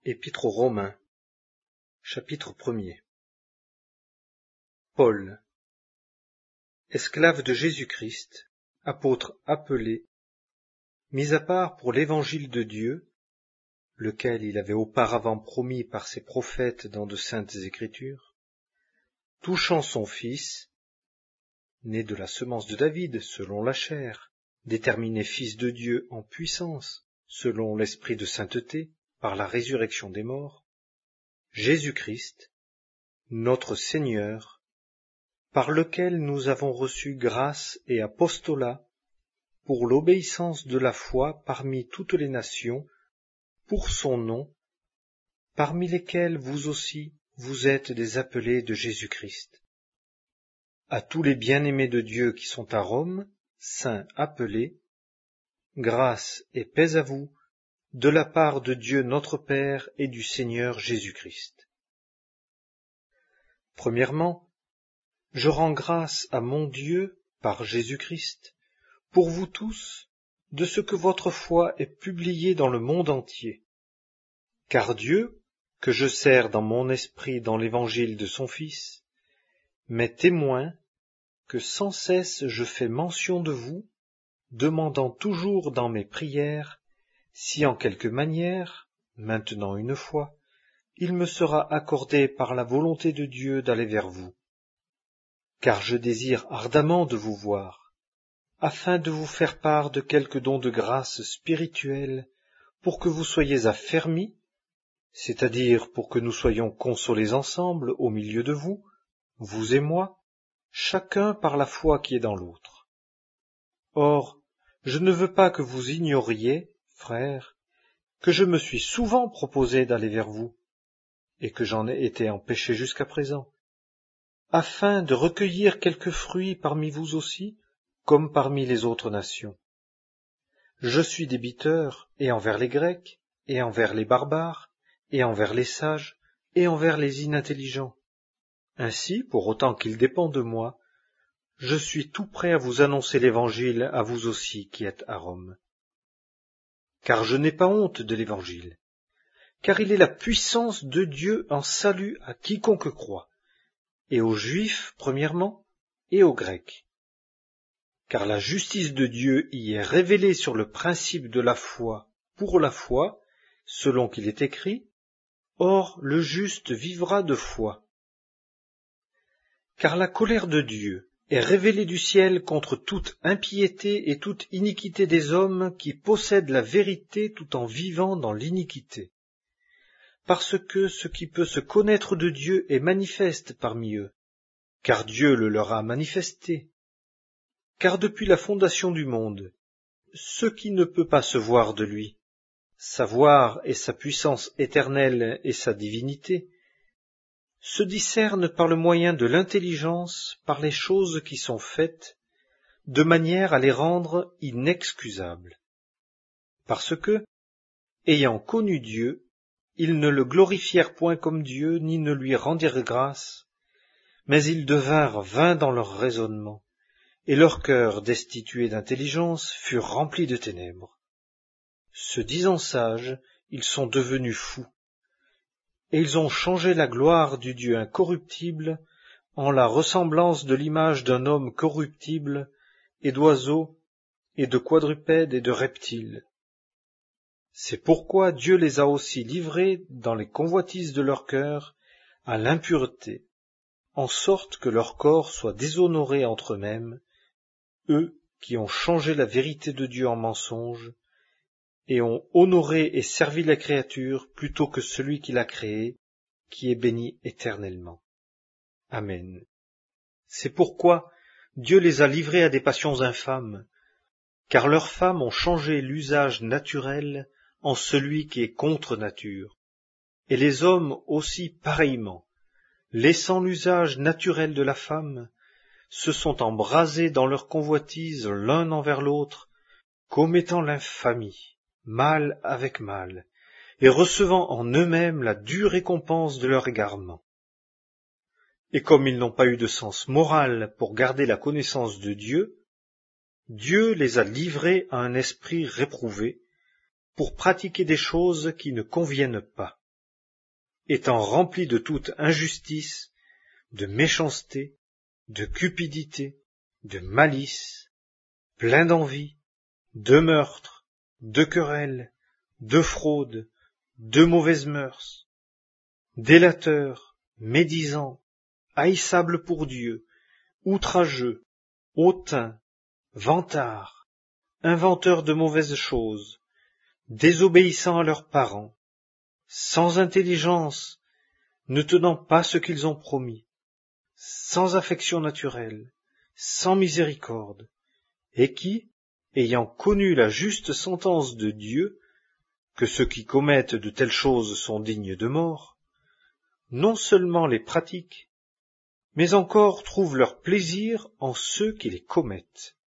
Épître aux Romains, chapitre 1er. Paul, esclave de Jésus-Christ, apôtre appelé, mis à part pour l'évangile de Dieu, lequel il avait auparavant promis par ses prophètes dans de saintes Écritures, touchant son Fils, né de la semence de David selon la chair, déterminé Fils de Dieu en puissance, selon l'esprit de sainteté, par la résurrection des morts, Jésus-Christ, notre Seigneur, par lequel nous avons reçu grâce et apostolat pour l'obéissance de la foi parmi toutes les nations, pour son nom, parmi lesquels vous aussi vous êtes des appelés de Jésus-Christ. À tous les bien-aimés de Dieu qui sont à Rome, saints appelés, grâce et paix à vous, de la part de Dieu notre Père et du Seigneur Jésus-Christ. Premièrement, je rends grâce à mon Dieu, par Jésus-Christ, pour vous tous, de ce que votre foi est publiée dans le monde entier. Car Dieu, que je sers dans mon esprit dans l'évangile de son Fils, m'est témoin que sans cesse je fais mention de vous, demandant toujours dans mes prières, si en quelque manière, maintenant une fois, il me sera accordé par la volonté de Dieu d'aller vers vous. Car je désire ardemment de vous voir, afin de vous faire part de quelques dons de grâce spirituelle, pour que vous soyez affermis, c'est-à-dire pour que nous soyons consolés ensemble au milieu de vous, vous et moi, chacun par la foi qui est dans l'autre. Or, je ne veux pas que vous ignoriez, frères, que je me suis souvent proposé d'aller vers vous, et que j'en ai été empêché jusqu'à présent, afin de recueillir quelques fruits parmi vous aussi, comme parmi les autres nations. Je suis débiteur, et envers les Grecs, et envers les barbares, et envers les sages, et envers les inintelligents. Ainsi, pour autant qu'il dépend de moi, je suis tout prêt à vous annoncer l'Évangile à vous aussi qui êtes à Rome. Car je n'ai pas honte de l'Évangile, car il est la puissance de Dieu en salut à quiconque croit, et aux Juifs premièrement, et aux Grecs. Car la justice de Dieu y est révélée sur le principe de la foi pour la foi, selon qu'il est écrit, « Or le juste vivra de foi ». Car la colère de Dieu est révélée du ciel contre toute impiété et toute iniquité des hommes qui possèdent la vérité tout en vivant dans l'iniquité. Parce que ce qui peut se connaître de Dieu est manifeste parmi eux, car Dieu le leur a manifesté. Car depuis la fondation du monde, ce qui ne peut pas se voir de lui, sa gloire et sa puissance éternelle et sa divinité, se discernent par le moyen de l'intelligence par les choses qui sont faites, de manière à les rendre inexcusables. Parce que, ayant connu Dieu, ils ne le glorifièrent point comme Dieu, ni ne lui rendirent grâce, mais ils devinrent vains dans leur raisonnement, et leur cœur, destitué d'intelligence, fut rempli de ténèbres. Se disant sages, ils sont devenus fous, et ils ont changé la gloire du Dieu incorruptible en la ressemblance de l'image d'un homme corruptible, et d'oiseaux, et de quadrupèdes, et de reptiles. C'est pourquoi Dieu les a aussi livrés dans les convoitises de leur cœur à l'impureté, en sorte que leur corps soit déshonoré entre eux-mêmes, eux qui ont changé la vérité de Dieu en mensonge, et ont honoré et servi la créature plutôt que celui qui l'a créée, qui est béni éternellement. Amen. C'est pourquoi Dieu les a livrés à des passions infâmes, car leurs femmes ont changé l'usage naturel en celui qui est contre nature, et les hommes aussi pareillement, laissant l'usage naturel de la femme, se sont embrasés dans leur convoitise l'un envers l'autre, commettant l'infamie, mal avec mal, et recevant en eux-mêmes la dure récompense de leur égarement. Et comme ils n'ont pas eu de sens moral pour garder la connaissance de Dieu, Dieu les a livrés à un esprit réprouvé, pour pratiquer des choses qui ne conviennent pas. étant remplis de toute injustice, de méchanceté, de cupidité, de malice, pleins d'envie, de meurtres, de querelles, de fraudes, de mauvaises mœurs, délateurs, médisants, haïssables pour Dieu, outrageux, hautains, vantards, inventeurs de mauvaises choses, désobéissant à leurs parents, sans intelligence, ne tenant pas ce qu'ils ont promis, sans affection naturelle, sans miséricorde, et qui, ayant connu la juste sentence de Dieu, que ceux qui commettent de telles choses sont dignes de mort, non seulement les pratiquent, mais encore trouvent leur plaisir en ceux qui les commettent.